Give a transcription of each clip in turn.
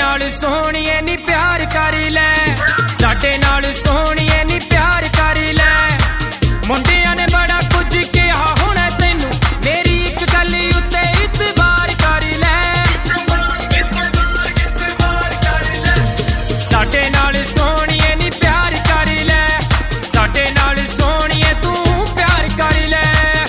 नाल सोहणीए नी प्यार कर लै, साडे नाल सोहणीए नी प्यार कर लै। मुंडियां ने बड़ा कुछ कहा होना तैनू, मेरी एक गल उत्ते इतबार कर लै। साडे नाल सोहणीए नी प्यार कर लै, साडे नाल सोहणीए तू प्यार कर लै।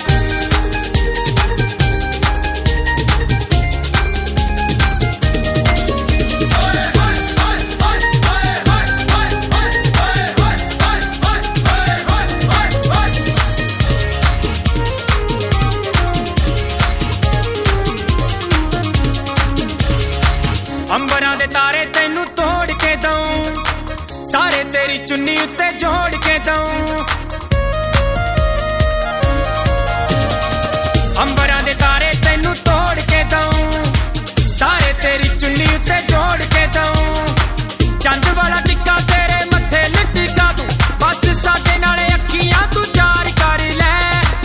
अंबरां दे तारे तैनू तोड़ के दऊं, सारे तेरी चुन्नी उत्ते जोड़ के दऊं। अंबरां दे तारे तैनू तोड़ के दऊं, सारे तेरी चुन्नी उत्ते जोड़ के दऊं। चंद वाला टिक्का तेरे मत्थे लटका दूं, बस साडे नाले अखियां तू जार कर लै।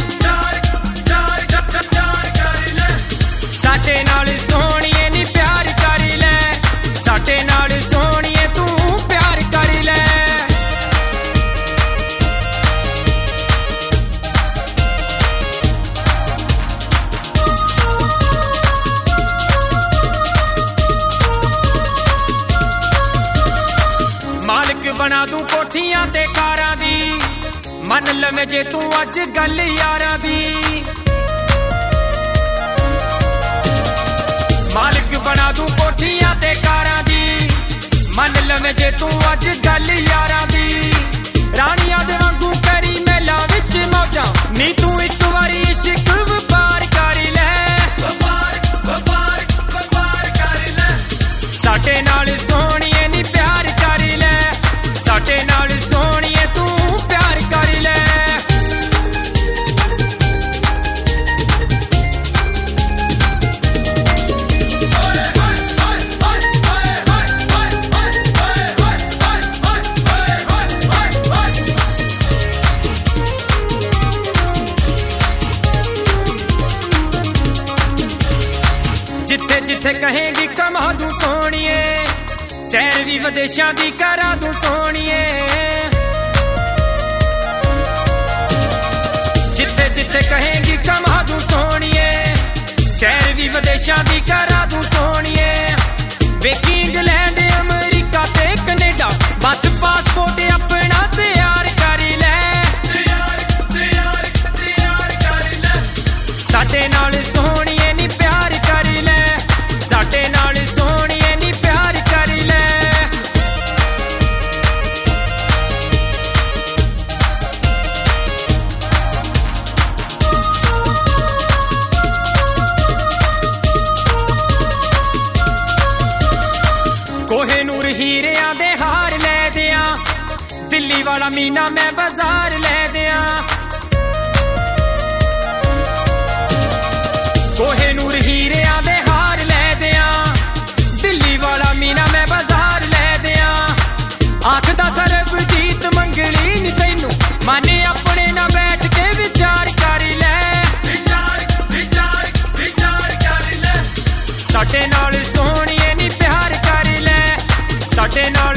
साडे नाल सोहणीए नी प्यार कर लै, साडे नाल सोहणीए तू प्यार कर लै। मालिक बना दूं कोठियां ते कारां दी, मन लवे जे तू अज गल यारां दी। मालिक बना दूं कोठियां ते कारां दी, मन लवे जे तू अज गल यारां दी। राणियां दे वांगू करी मेला विच मौजां, नी तू इक वारी इश्क वपार कर लै। साडे नाल सोहणीए नी प्यार कर लै, साडे नाल सोहणीए तू प्यार कर लै। जिथे जिथे कहेंगी कमा दूं सोहणीए, सैर भी विदेशां दी करा दूं सोहणीए। जिथे जिथे कहेंगी कमा दूं सोहणीए, सैर भी विदेशां दी करा दूं सोहणीए। वेखी इंग्लैंड अमरीका ते कनेडा, बस पासपोर्ट अपना तैयार कर लै। साडे नाल सोहणीए नी प्यार कर लै, साडे नाल सोहणीए नी प्यार कर लै। कोहिनूर हीरियां दे हार लै दियां, दिल्ली वाला मीना मैं बाजार लै दियां। कोहिनूर हीरियां दे हार लै दियां, दिल्ली वाला मीना मैं बाजार लै दियां। आखदा सरबजीत मंगली नी तैनू, माने अपने ना बैठ के विचार कर लै। साडे नाल सोहणीए नी प्यार कर लै, साडे नाल